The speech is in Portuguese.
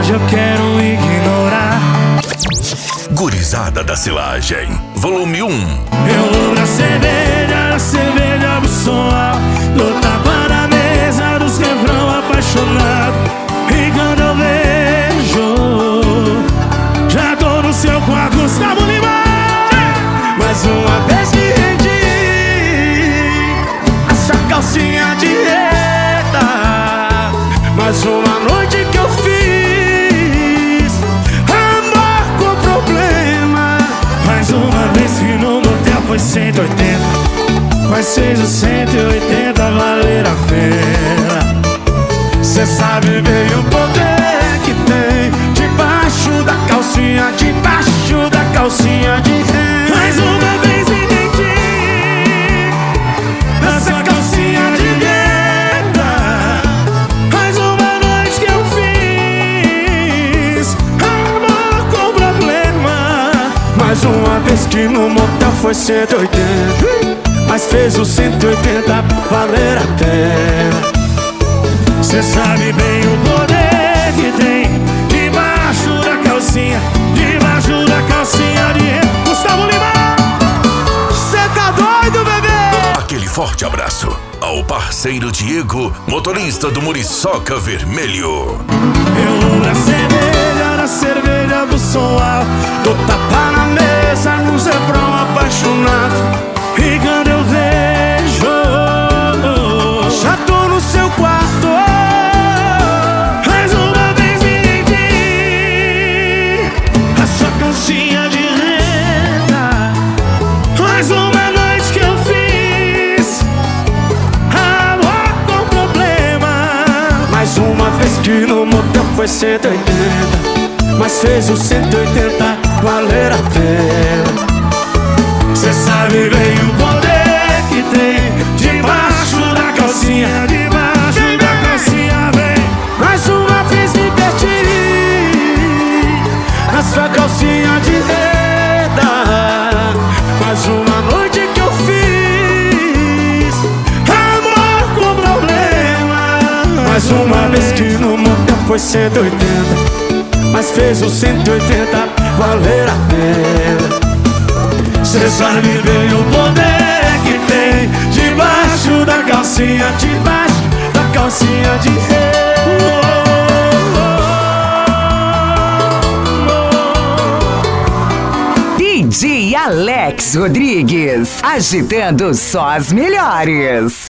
hoje eu quero ignorar. Gurizada da Silagem, volume 1. Eu vou na cerveja do som alto, dou tapa na mesa dos refrão apaixonado. E quando eu vejo, já tô no seu quarto, Gustavo Lima. Mais uma vez que rendi essa calcinha de reta. Mais uma noite que eu fiz amor com problema. Mais uma vez que no motel foi 180, mas fez os 180 valer a pena. Cê sabe bem o poder que tem debaixo da calcinha, debaixo da calcinha de renda. Mais uma vez entendi essa calcinha de renda. Mais uma noite que eu fiz amor com problema. Mais uma vez que no motel foi 180, mas fez os 180 valer a pena. Cê sabe bem o poder que tem debaixo da calcinha, debaixo da calcinha de renda. Gustavo Lima, cê tá doido, bebê? Aquele forte abraço ao parceiro Diego, motorista do Muriçoca Vermelho. Eu vou na cerveja do som alto, dou tapa na mesa no refrão apaixonado. E quando eu vejo, já tô no seu quarto. Mais uma vez me entendi a sua calcinha de renda. Mais uma noite que eu fiz amor com problema. Mais uma vez que no motel foi 180, mas fez os 180 valer a pena. Cê sabe bem o poder que tem debaixo da calcinha, debaixo da calcinha, vem. Mais uma vez me perdi na sua calcinha de renda. Mais uma noite que eu fiz amor com problema. Mais uma vez que no motel foi 180, mas fez os 180 valer a pena. Cê sabe bem o poder que tem debaixo da calcinha, debaixo da calcinha de renda. DJ Alex Rodrigues, agitando só as melhores.